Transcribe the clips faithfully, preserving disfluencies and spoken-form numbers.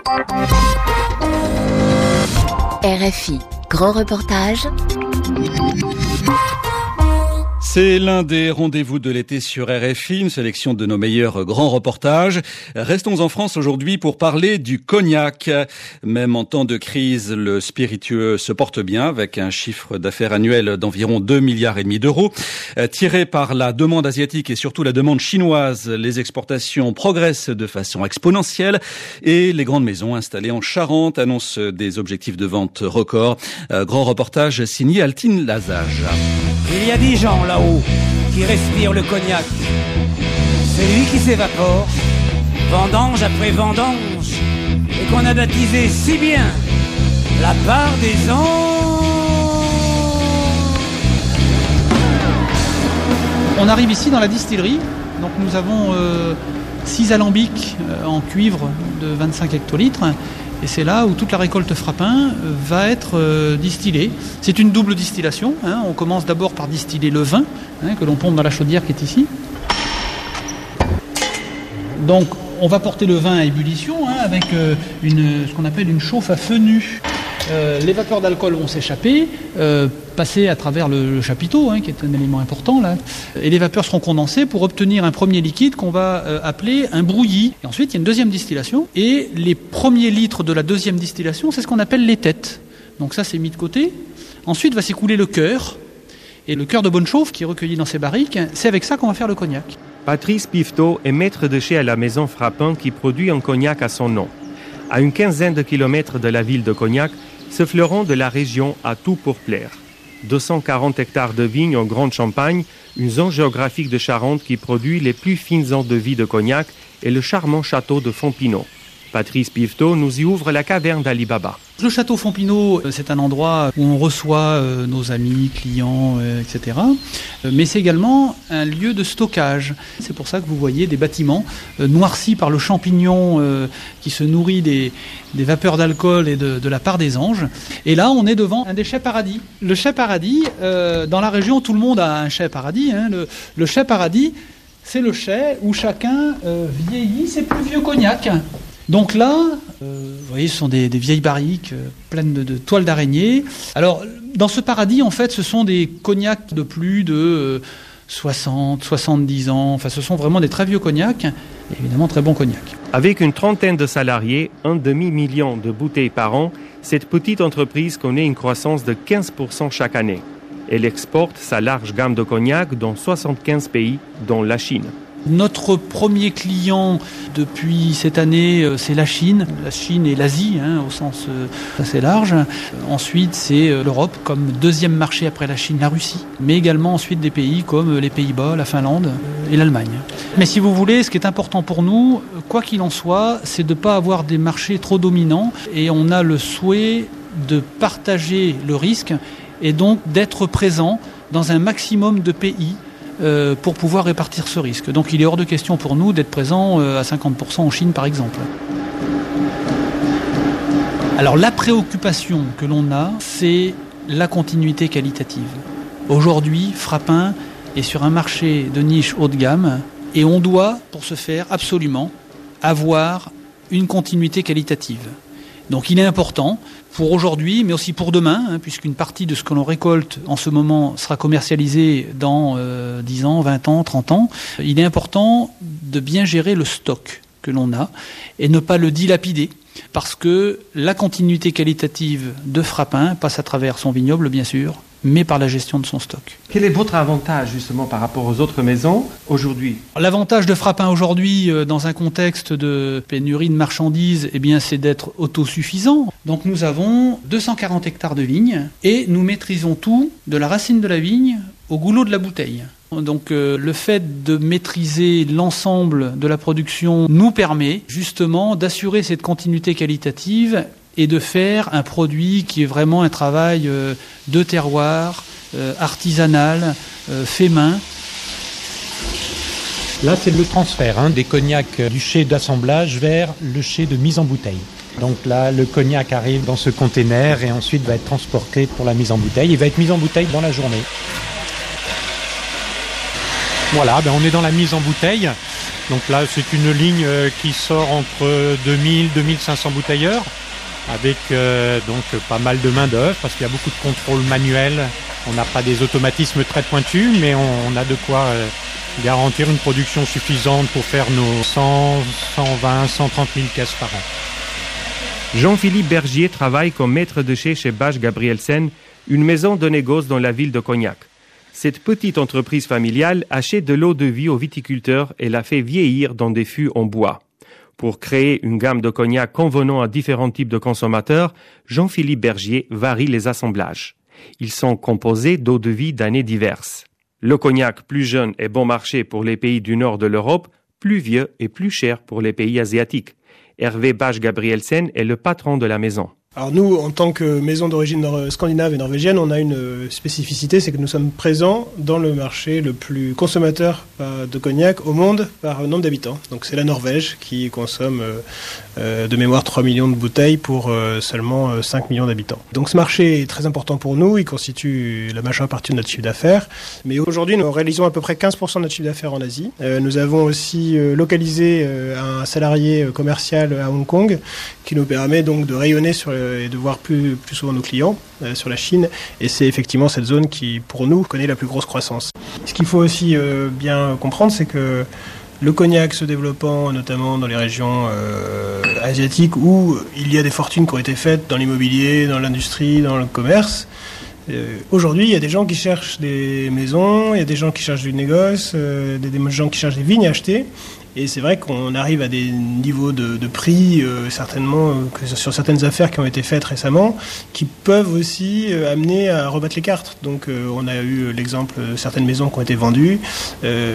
R F I, grand reportage. C'est l'un des rendez-vous de l'été sur R F I, une sélection de nos meilleurs grands reportages. Restons en France aujourd'hui pour parler du cognac. Même en temps de crise, le spiritueux se porte bien avec un chiffre d'affaires annuel d'environ deux milliards et demi d'euros. Tiré par la demande asiatique et surtout la demande chinoise, les exportations progressent de façon exponentielle et les grandes maisons installées en Charente annoncent des objectifs de vente records. Grand reportage signé Altine Lazage. Il y a dix gens là-haut qui respirent le cognac. C'est lui qui s'évapore, vendange après vendange, et qu'on a baptisé si bien la part des anges. On arrive ici dans la distillerie, donc nous avons euh, six alambics euh, en cuivre de vingt-cinq hectolitres. Et c'est là où toute la récolte Frappin va être euh, distillée. C'est une double distillation. Hein. On commence d'abord par distiller le vin, hein, que l'on pompe dans la chaudière qui est ici. Donc on va porter le vin à ébullition hein, avec euh, une, ce qu'on appelle une chauffe à feu nu. Euh, les vapeurs d'alcool vont s'échapper, euh, passer à travers le, le chapiteau, hein, qui est un élément important là, et les vapeurs seront condensées pour obtenir un premier liquide qu'on va euh, appeler un brouillis. Et ensuite, il y a une deuxième distillation, et les premiers litres de la deuxième distillation, c'est ce qu'on appelle les têtes. Donc ça, c'est mis de côté. Ensuite, va s'écouler le cœur, et le cœur de bonne chauffe qui est recueilli dans ces barriques, c'est avec ça qu'on va faire le cognac. Patrice Piveteau est maître de chez à la maison Frappin qui produit un cognac à son nom. À une quinzaine de kilomètres de la ville de Cognac, ce fleuron de la région a tout pour plaire. deux cent quarante hectares de vignes en Grande Champagne, une zone géographique de Charente qui produit les plus fines eaux-de-vie de Cognac et le charmant château de Fontpinaud. Patrice Piveteau nous y ouvre la caverne d'Ali Baba. Le château Fontpinaud, c'est un endroit où on reçoit euh, nos amis, clients, euh, et cetera. Mais c'est également un lieu de stockage. C'est pour ça que vous voyez des bâtiments euh, noircis par le champignon euh, qui se nourrit des, des vapeurs d'alcool et de, de la part des anges. Et là, on est devant un des chais paradis. Le chais paradis, euh, dans la région, tout le monde a un chais paradis. Hein. Le, le chais paradis, c'est le chais où chacun euh, vieillit ses plus vieux cognacs. Donc là, euh, vous voyez, ce sont des, des vieilles barriques euh, pleines de, de toiles d'araignée. Alors, dans ce paradis, en fait, ce sont des cognacs de plus de euh, soixante, soixante-dix ans. Enfin, ce sont vraiment des très vieux cognacs, et évidemment très bons cognacs. Avec une trentaine de salariés, un demi-million de bouteilles par an, cette petite entreprise connaît une croissance de quinze pour cent chaque année. Elle exporte sa large gamme de cognac dans soixante-quinze pays, dont la Chine. Notre premier client depuis cette année, c'est la Chine. La Chine et l'Asie, hein, au sens assez large. Ensuite, c'est l'Europe comme deuxième marché après la Chine, la Russie. Mais également ensuite des pays comme les Pays-Bas, la Finlande et l'Allemagne. Mais si vous voulez, ce qui est important pour nous, quoi qu'il en soit, c'est de ne pas avoir des marchés trop dominants. Et on a le souhait de partager le risque et donc d'être présent dans un maximum de pays Euh, pour pouvoir répartir ce risque. Donc il est hors de question pour nous d'être présents euh, à cinquante pour cent en Chine par exemple. Alors la préoccupation que l'on a, c'est la continuité qualitative. Aujourd'hui, Frappin est sur un marché de niche haut de gamme et on doit, pour ce faire, absolument avoir une continuité qualitative. Donc il est important pour aujourd'hui, mais aussi pour demain, hein, puisqu'une partie de ce que l'on récolte en ce moment sera commercialisée dans euh, dix ans, vingt ans, trente ans. Il est important de bien gérer le stock que l'on a et ne pas le dilapider, parce que la continuité qualitative de Frappin passe à travers son vignoble, bien sûr, mais par la gestion de son stock. Quel est votre avantage justement par rapport aux autres maisons aujourd'hui ? L'avantage de Frappin aujourd'hui, euh, dans un contexte de pénurie de marchandises, eh bien, c'est d'être autosuffisant. Donc nous avons deux cent quarante hectares de vignes et nous maîtrisons tout, de la racine de la vigne au goulot de la bouteille. Donc euh, le fait de maîtriser l'ensemble de la production nous permet justement d'assurer cette continuité qualitative et de faire un produit qui est vraiment un travail euh, de terroir, euh, artisanal, euh, fait main. Là, c'est le transfert hein, des cognacs du chai d'assemblage vers le chai de mise en bouteille. Donc là, le cognac arrive dans ce container et ensuite va être transporté pour la mise en bouteille. Il va être mis en bouteille dans la journée. Voilà, ben on est dans la mise en bouteille. Donc là, c'est une ligne qui sort entre deux mille et deux mille cinq cents bouteilleurs, avec euh, donc pas mal de main d'œuvre, parce qu'il y a beaucoup de contrôle manuel. On n'a pas des automatismes très pointus, mais on, on a de quoi euh, garantir une production suffisante pour faire nos cent, cent vingt, cent trente mille caisses par an. Jean-Philippe Bergier travaille comme maître de chez chez Bache Gabrielsen, une maison de négoce dans la ville de Cognac. Cette petite entreprise familiale achète de l'eau de vie aux viticulteurs et la fait vieillir dans des fûts en bois. Pour créer une gamme de cognac convenant à différents types de consommateurs, Jean-Philippe Bergier varie les assemblages. Ils sont composés d'eau de vie d'années diverses. Le cognac plus jeune et bon marché pour les pays du nord de l'Europe, plus vieux et plus cher pour les pays asiatiques. Hervé Bache Gabrielsen est le patron de la maison. Alors nous, en tant que maison d'origine nor- scandinave et norvégienne, on a une spécificité, c'est que nous sommes présents dans le marché le plus consommateur euh, de cognac au monde par nombre d'habitants. Donc c'est la Norvège qui consomme euh, euh, de mémoire trois millions de bouteilles pour euh, seulement euh, cinq millions d'habitants. Donc ce marché est très important pour nous, il constitue la majeure partie de notre chiffre d'affaires. Mais aujourd'hui, nous réalisons à peu près quinze pour cent de notre chiffre d'affaires en Asie. Euh, nous avons aussi euh, localisé euh, un salarié commercial à Hong Kong qui nous permet donc de rayonner sur et de voir plus, plus souvent nos clients euh, sur la Chine. Et c'est effectivement cette zone qui, pour nous, connaît la plus grosse croissance. Ce qu'il faut aussi euh, bien comprendre, c'est que le cognac se développant notamment dans les régions euh, asiatiques où il y a des fortunes qui ont été faites dans l'immobilier, dans l'industrie, dans le commerce, euh, aujourd'hui, il y a des gens qui cherchent des maisons, il y a des gens qui cherchent du négoce, euh, des, des gens qui cherchent des vignes à acheter. Et c'est vrai qu'on arrive à des niveaux de, de prix, euh, certainement, euh, que sur certaines affaires qui ont été faites récemment, qui peuvent aussi euh, amener à rebattre les cartes. Donc euh, on a eu l'exemple de certaines maisons qui ont été vendues, euh,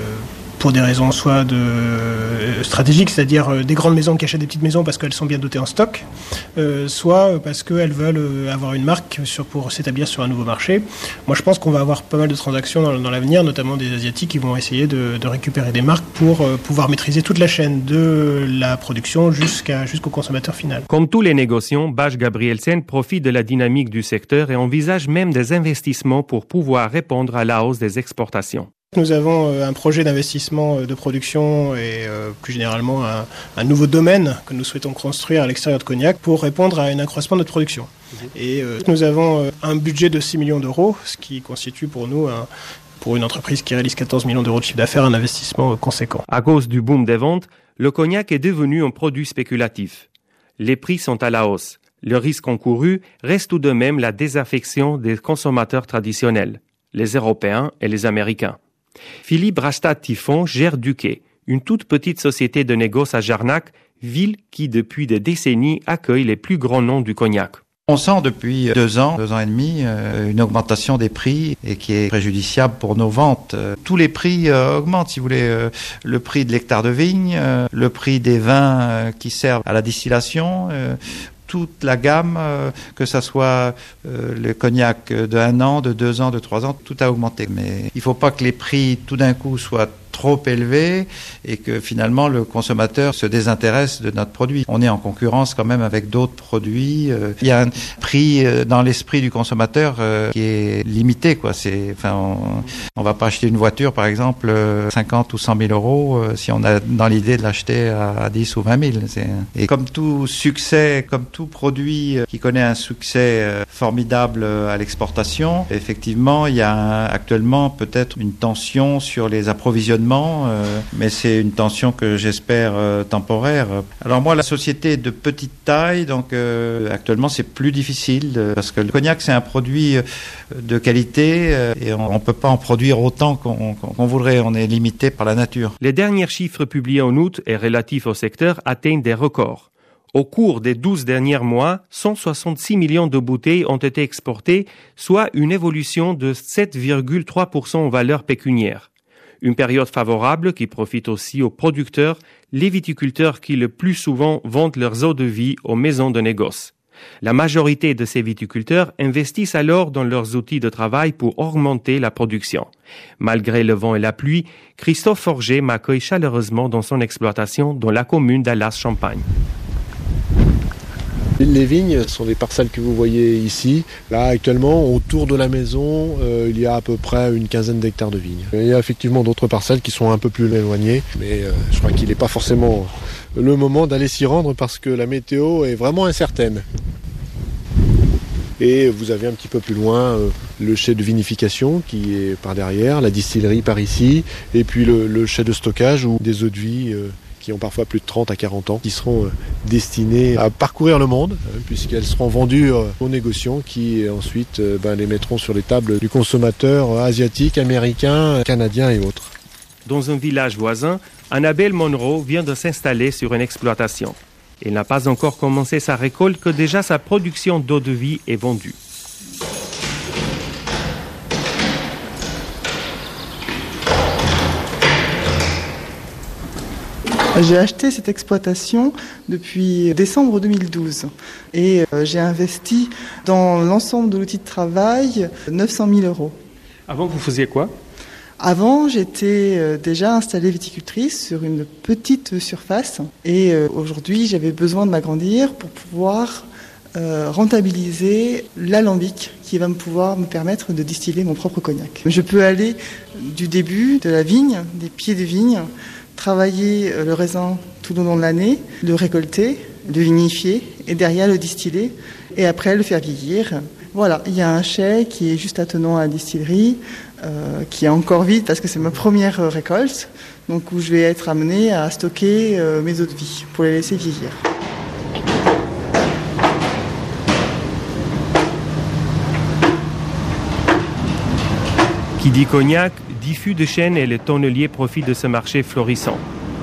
pour des raisons soit de euh, stratégiques, c'est-à-dire euh, des grandes maisons qui achètent des petites maisons parce qu'elles sont bien dotées en stock, euh, soit parce qu'elles veulent euh, avoir une marque sur, pour s'établir sur un nouveau marché. Moi, je pense qu'on va avoir pas mal de transactions dans, dans l'avenir, notamment des Asiatiques qui vont essayer de, de récupérer des marques pour euh, pouvoir maîtriser toute la chaîne de la production jusqu'à, jusqu'au consommateur final. Comme tous les négociants, Bache Gabrielsen profite de la dynamique du secteur et envisage même des investissements pour pouvoir répondre à la hausse des exportations. Nous avons un projet d'investissement de production et euh, plus généralement un, un nouveau domaine que nous souhaitons construire à l'extérieur de Cognac pour répondre à un accroissement de notre production. Et euh, nous avons un budget de six millions d'euros, ce qui constitue pour nous, un, pour une entreprise qui réalise quatorze millions d'euros de chiffre d'affaires, un investissement conséquent. À cause du boom des ventes, le cognac est devenu un produit spéculatif. Les prix sont à la hausse. Le risque encouru reste tout de même la désaffection des consommateurs traditionnels, les Européens et les Américains. Philippe Rastad-Typhon gère Duquet, une toute petite société de négoce à Jarnac, ville qui depuis des décennies accueille les plus grands noms du cognac. On sent depuis deux ans, deux ans et demi, euh, une augmentation des prix et qui est préjudiciable pour nos ventes. Euh, tous les prix euh, augmentent, si vous voulez. Euh, le prix de l'hectare de vigne, euh, le prix des vins euh, qui servent à la distillation, euh, toute la gamme, euh, que ça soit euh, le cognac de un an, de deux ans, de trois ans, tout a augmenté. Mais il ne faut pas que les prix tout d'un coup soient trop élevé et que finalement le consommateur se désintéresse de notre produit. On est en concurrence quand même avec d'autres produits. Il y a un prix dans l'esprit du consommateur qui est limité, quoi. C'est, enfin, on, on va pas acheter une voiture, par exemple, cinquante ou cent mille euros si on a dans l'idée de l'acheter à dix ou vingt mille. C'est... Et comme tout succès, comme tout produit qui connaît un succès formidable à l'exportation, effectivement, il y a un, actuellement peut-être une tension sur les approvisionnements. Euh, mais c'est une tension que j'espère euh, temporaire. Alors moi, la société est de petite taille, donc euh, actuellement c'est plus difficile euh, parce que le cognac c'est un produit euh, de qualité euh, et on ne peut pas en produire autant qu'on, qu'on, qu'on voudrait. On est limité par la nature. Les derniers chiffres publiés en août et relatifs au secteur atteignent des records. Au cours des douze derniers mois, cent soixante-six millions de bouteilles ont été exportées, soit une évolution de sept virgule trois pour cent en valeur pécuniaire. Une période favorable qui profite aussi aux producteurs, les viticulteurs qui le plus souvent vendent leurs eaux de vie aux maisons de négoce. La majorité de ces viticulteurs investissent alors dans leurs outils de travail pour augmenter la production. Malgré le vent et la pluie, Christophe Forget m'accueille chaleureusement dans son exploitation dans la commune d'Allas-Champagne. Les vignes sont les parcelles que vous voyez ici. Là, actuellement, autour de la maison, euh, il y a à peu près une quinzaine d'hectares de vignes. Il y a effectivement d'autres parcelles qui sont un peu plus éloignées, mais euh, je crois qu'il n'est pas forcément le moment d'aller s'y rendre parce que la météo est vraiment incertaine. Et vous avez un petit peu plus loin euh, le chai de vinification qui est par derrière, la distillerie par ici, et puis le, le chai de stockage ou des eaux de vie euh, qui ont parfois plus de trente à quarante ans, qui seront euh, destinées à parcourir le monde, hein, puisqu'elles seront vendues euh, aux négociants qui ensuite euh, ben, les mettront sur les tables du consommateur euh, asiatique, américain, canadien et autres. Dans un village voisin, Annabelle Monroe vient de s'installer sur une exploitation. Elle n'a pas encore commencé sa récolte que déjà sa production d'eau de vie est vendue. J'ai acheté cette exploitation depuis décembre deux mille douze et j'ai investi dans l'ensemble de l'outil de travail neuf cent mille euros. Avant, vous faisiez quoi ? Avant, j'étais déjà installée viticultrice sur une petite surface et aujourd'hui, j'avais besoin de m'agrandir pour pouvoir euh, rentabiliser l'alambic qui va me pouvoir me permettre de distiller mon propre cognac. Je peux aller du début de la vigne, des pieds de vigne, travailler le raisin tout au long de l'année, le récolter, le vinifier et derrière le distiller et après le faire vieillir. Voilà, il y a un chai qui est juste attenant à la distillerie, euh, qui est encore vide parce que c'est ma première récolte, donc où je vais être amenée à stocker euh, mes eaux de vie pour les laisser vieillir. Qui dit cognac, dit fût de chêne et les tonneliers profitent de ce marché florissant.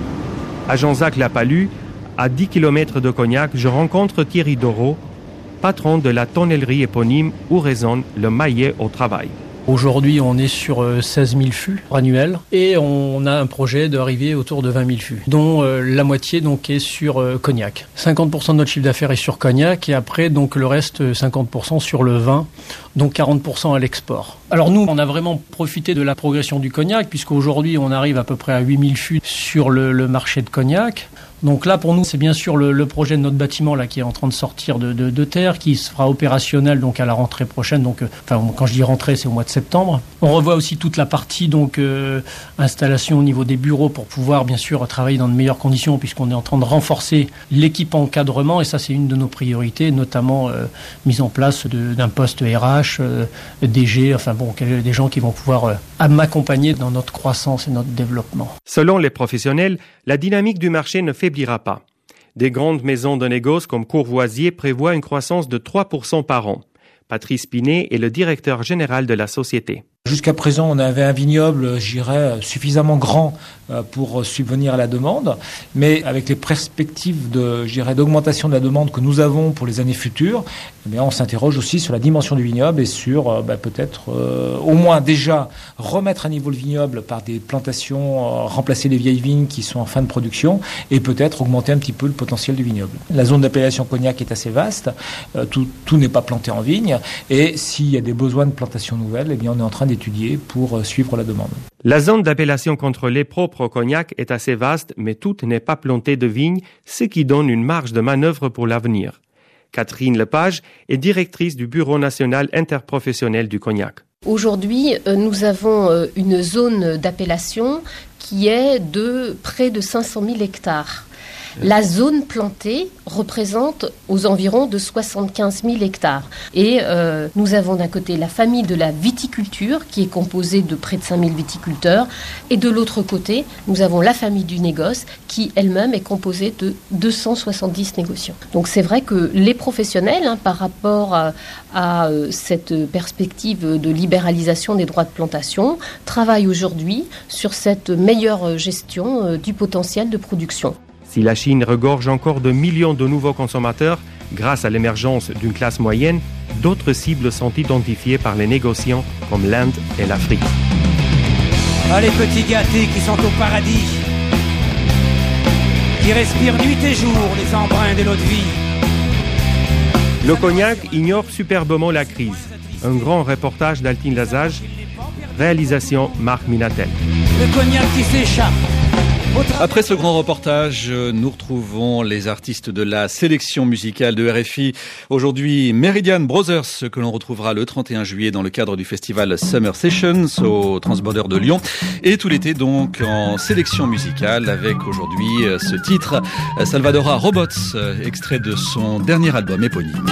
À Jean-Jacques-Lapalu, à dix kilomètres de Cognac, je rencontre Thierry Doreau, patron de la tonnellerie éponyme où résonne le maillet au travail. Aujourd'hui, on est sur seize mille fûts annuels et on a un projet d'arriver autour de vingt mille fûts, dont euh, la moitié donc est sur euh, cognac. cinquante pour cent de notre chiffre d'affaires est sur cognac et après donc le reste cinquante pour cent sur le vin, donc quarante pour cent à l'export. Alors nous, on a vraiment profité de la progression du cognac puisqu'aujourd'hui on arrive à peu près à huit mille fûts sur le, le marché de cognac. Donc là, pour nous, c'est bien sûr le, le projet de notre bâtiment là qui est en train de sortir de, de, de terre, qui sera opérationnel donc à la rentrée prochaine. Donc, euh, enfin, quand je dis rentrée, c'est au mois de septembre. On revoit aussi toute la partie donc euh, installation au niveau des bureaux pour pouvoir bien sûr travailler dans de meilleures conditions, puisqu'on est en train de renforcer l'équipe encadrement et ça, c'est une de nos priorités, notamment euh, mise en place de, d'un poste R H, euh, D G, enfin bon, des gens qui vont pouvoir euh, m'accompagner dans notre croissance et notre développement. Selon les professionnels, la dynamique du marché ne faiblira pas. Des grandes maisons de négoce comme Courvoisier prévoient une croissance de trois pour cent par an. Patrice Pinet est le directeur général de la société. Jusqu'à présent, on avait un vignoble, je dirais, suffisamment grand pour subvenir à la demande, mais avec les perspectives de, je dirais, d'augmentation de la demande que nous avons pour les années futures, eh bien, on s'interroge aussi sur la dimension du vignoble et sur bah, peut-être euh, au moins déjà remettre à niveau le vignoble par des plantations, euh, remplacer les vieilles vignes qui sont en fin de production et peut-être augmenter un petit peu le potentiel du vignoble. La zone d'appellation cognac est assez vaste, euh, tout, tout n'est pas planté en vigne et s'il y a des besoins de plantation nouvelles, eh bien, on est en train d'étudier pour suivre la demande. La zone d'appellation contrôlée propre au cognac est assez vaste, mais toute n'est pas plantée de vignes, ce qui donne une marge de manœuvre pour l'avenir. Catherine Lepage est directrice du Bureau national interprofessionnel du cognac. Aujourd'hui, nous avons une zone d'appellation qui est de près de cinq cent mille hectares. La zone plantée représente aux environs de soixante-quinze mille hectares. Et euh, nous avons d'un côté la famille de la viticulture qui est composée de près de cinq mille viticulteurs. Et de l'autre côté, nous avons la famille du négoce qui elle-même est composée de deux cent soixante-dix négociants. Donc c'est vrai que les professionnels, hein, par rapport à, à cette perspective de libéralisation des droits de plantation, travaillent aujourd'hui sur cette meilleure gestion euh, du potentiel de production. Si la Chine regorge encore de millions de nouveaux consommateurs, grâce à l'émergence d'une classe moyenne, d'autres cibles sont identifiées par les négociants comme l'Inde et l'Afrique. Ah, les petits gâtés qui sont au paradis, qui respirent nuit et jour les embruns de l'eau de vie. Le cognac ignore superbement la crise. Un grand reportage d'Altine Lazage, réalisation Marc Minatel. Le cognac qui s'échappe Après ce grand reportage, nous retrouvons les artistes de la sélection musicale de R F I. Aujourd'hui, Meridian Brothers, que l'on retrouvera le trente et un juillet dans le cadre du festival Summer Sessions au Transborder de Lyon. Et tout l'été donc en sélection musicale avec aujourd'hui ce titre, Salvadora Robots, extrait de son dernier album éponyme.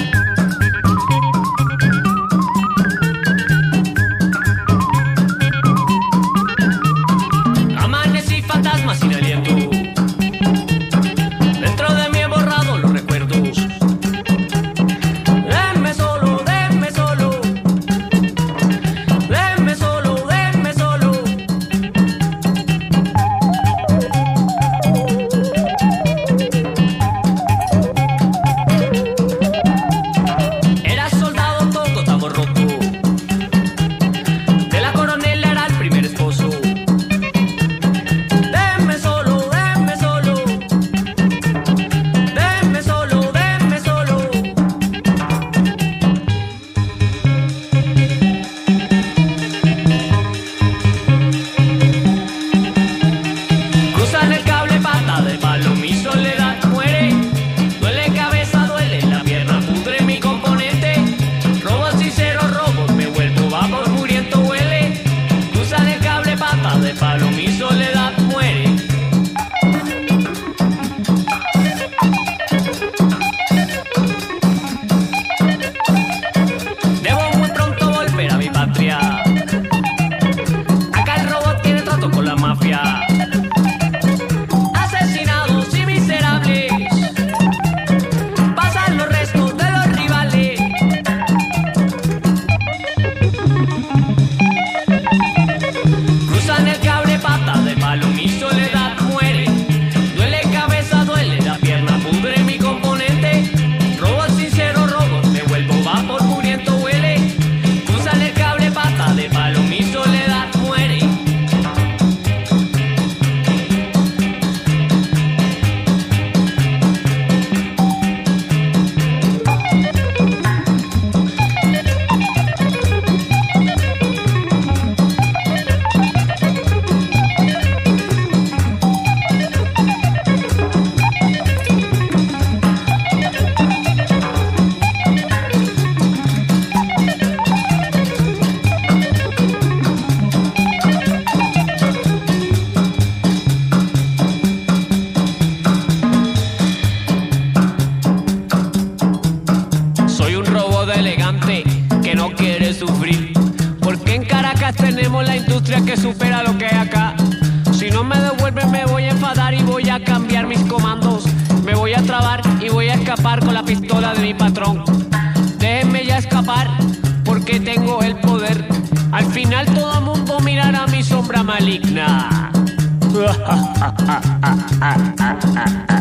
Tenemos la industria que supera lo que hay acá. Si no me devuelven me voy a enfadar y voy a cambiar mis comandos. Me voy a trabar y voy a escapar con la pistola de mi patrón. Déjenme ya escapar porque tengo el poder. Al final todo el mundo mirará mi sombra maligna.